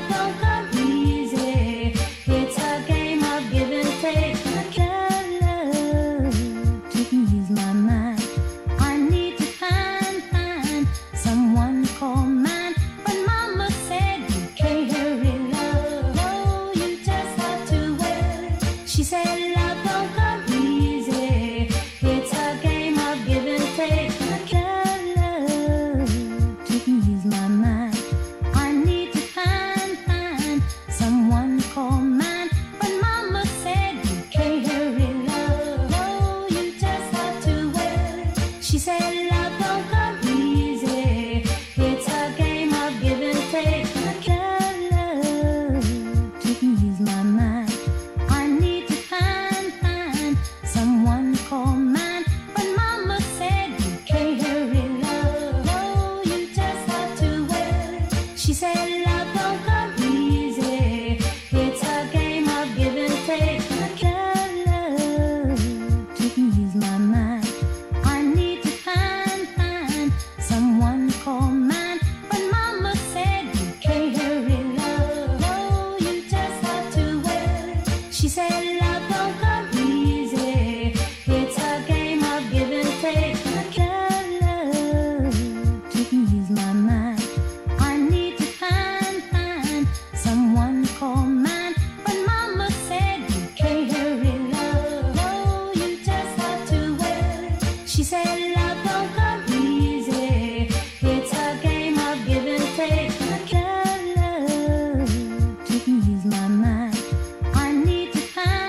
love don't come easy. It's a game of give and take. Your love to ease my mind. I need to find someone to call mine. But Mama said you can't hurry love. Oh, you just have to wait. She said love don't come easy. It's a game of give and take. Your love to ease my mind. I need to find someone to call mine. But Mama said you can't hurry love. Oh, you just have to wait. She said love don't come easy. It's a game of give and take. Your love to ease my mind. I need to find someone to call mine. But Mama said you can't hurry love. Oh, you just have to wait. She said love don't come easy. It's a game of give and take. Your love to ease my mind. I need to find someone to call mine. But Mama said you can't hurry love. Oh, you just have to wait. She said love don't come easy. It's a game of give and take. Your love to ease my mind. I need to find someone to call mine. But Mama said you can't hurry love. Oh, you just have to wait. She said love don't come easy. It's a game of give and take. Your love to ease my mind. I need to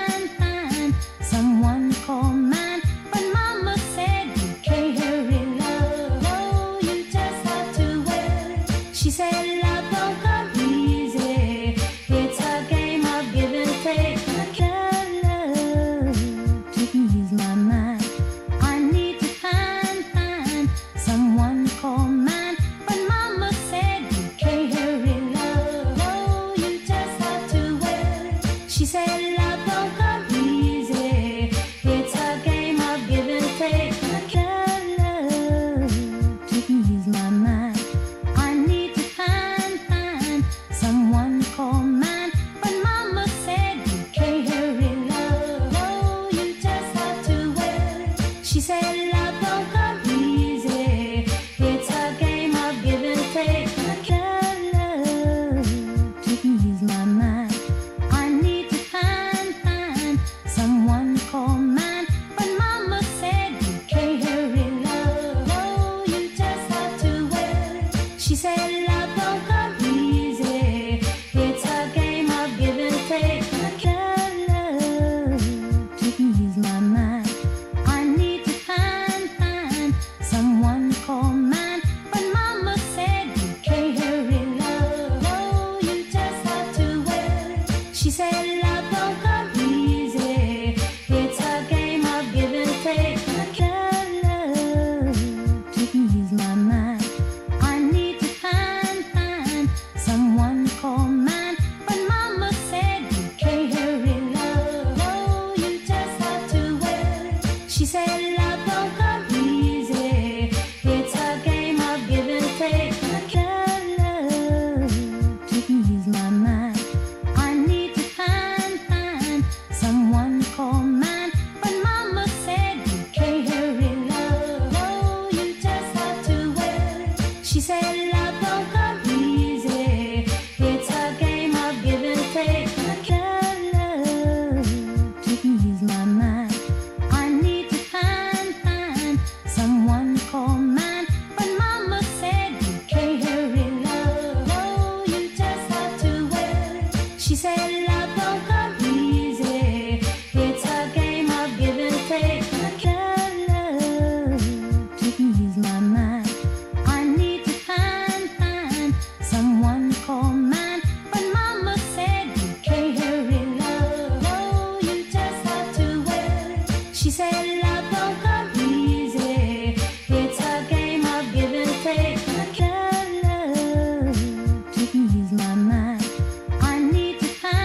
find someone to call mine. But Mama said you can't hurry love. Oh, you just have to wait. She said love don't come easy. It's a game of give and take. Your love to ease my mind. I need to find someone to call mine. But Mama said you can't hurry love. Oh, you just have to wait. She said love don't come easy. It's a game of give and take. Your love to ease my mind. I need to find someone to call mine. But Mama said you can't hurry love. Oh, you just have to wait. She said love don't come easy. It's a game of give and take. Your love to ease my mind. I need to find someone to call mine. But Mama said you can't hurry love. Oh, you just have to wait. She said love don't come easy. It's a game of give and take. Your love to ease my mind. I need to find someone to call mine. But Mama said you can't hurry love. Oh, you just have to wait. She said love don't come easy. It's a game of give and take. Your love to ease my mind. I need to find someone to call mine. But Mama said you can't hurry love. Oh, you just have to wait. She said love don't come easy. It's a game of give and take. Your love to ease my mind. I need to find someone to call mine. But Mama said you can't hurry love. Oh, you just have to wait. She said love don't come easy. It's a game of give and take. Your love to ease my mind. I need to find someone to call mine. But Mama said you can't hurry love. Oh, you just have to wait. She said love don't come easy. It's a game of give and take. Your love to ease my mind. I need to find someone to call mine. But Mama said you can't hurry love. Oh, you just have to wait. She said love don't come easy. It's a game of give and take. Your love to ease my mind. I need to find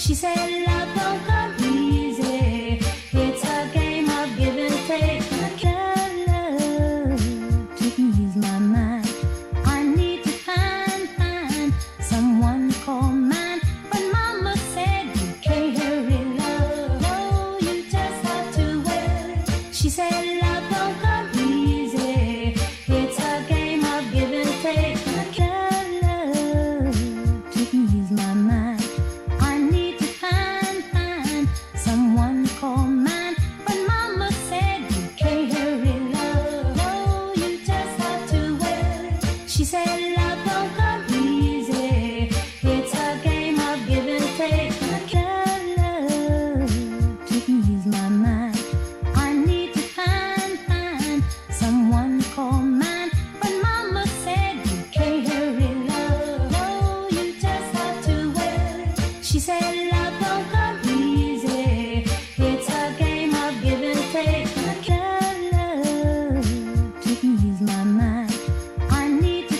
She said love don't come easy. It's a game of give and take. Your love to ease my mind. I need to find someone to call mine. But mama said you can't hurry love. Oh, you just have to wait. She said love don't come easy. It's a game of give and take. Your love to ease my mind. I need to find someone to call mine. But mama said you can't hurry love. Oh, you just have to wait. She said love don't come easy. It's a game of give and take. Your love to ease my mind. I need to find someone to call mine. But mama said you can't hurry love. Oh, you just have to wait. She said love don't come easy. It's a game of give and take. Your love to ease my mind. I need to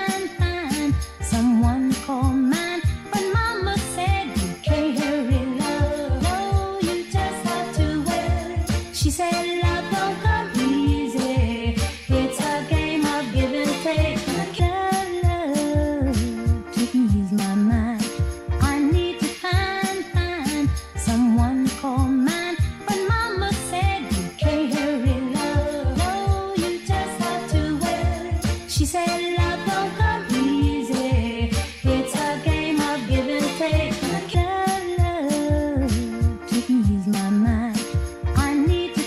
find someone to call mine. But mama said you can't hurry love. Oh, you just have to wait. She said love don't come easy. It's a game of give and take. Your love to ease my mind. I need to find someone to call mine. But mama said you can't hurry love. Oh, you just have to wait. She said love don't come easy. It's a game of give and take. Your love to ease my mind. I need to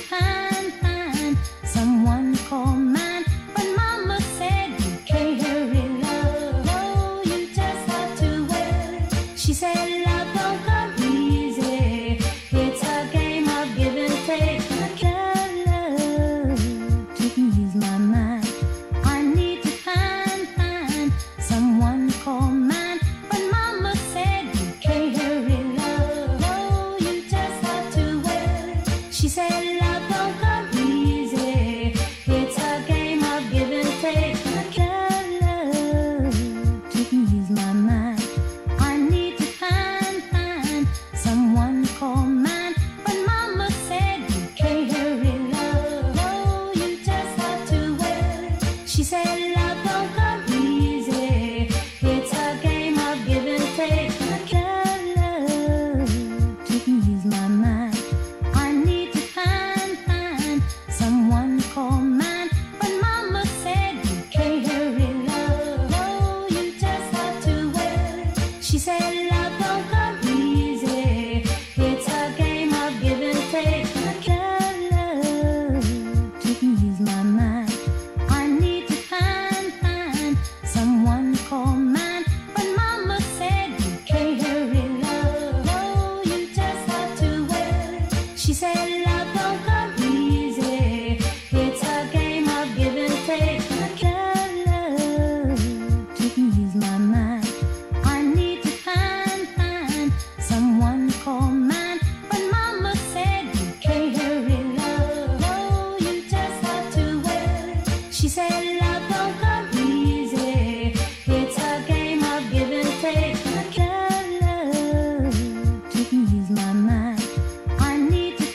find someone to call mine. But mama said you can't hurry love. Oh, you just have to wait. She said love don't come easy. It's a game of give and take. Your love to ease my mind. I need to find someone to call mine. But mama said you can't hurry love. Oh, you just have to wait. She said love don't come easy. It's a game of give and take. Your love to ease my mind. I need to find someone to call mine. But mama said you can't hurry love. Oh, you just have to wait. She said love don't come easy. It's a game of give and take. Your love to ease my mind. I need to find someone to call mine. But mama said you can't hurry love. Oh, you just have to wait. She said love don't come easy. It's a game of give and take. Your love to ease my mind. I need to find someone to call mine. But mama said you can't hurry love. Oh, you just have to wait. She said love don't come easy. It's a game of give and take. Your love to ease my mind. I need to find someone to call mine. But mama said you can't hurry love. Oh, you just have to wait. She said love don't come easy. It's a game of give and take. Your love to ease my mind. I need to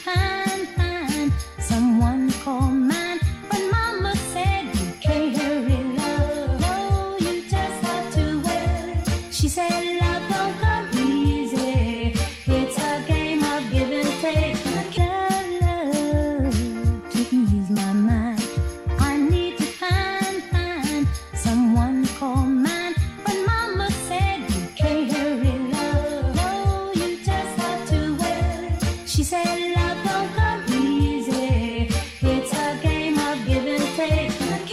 find someone to call mine. But mama said you can't hurry love. Oh, you just have to wait. She said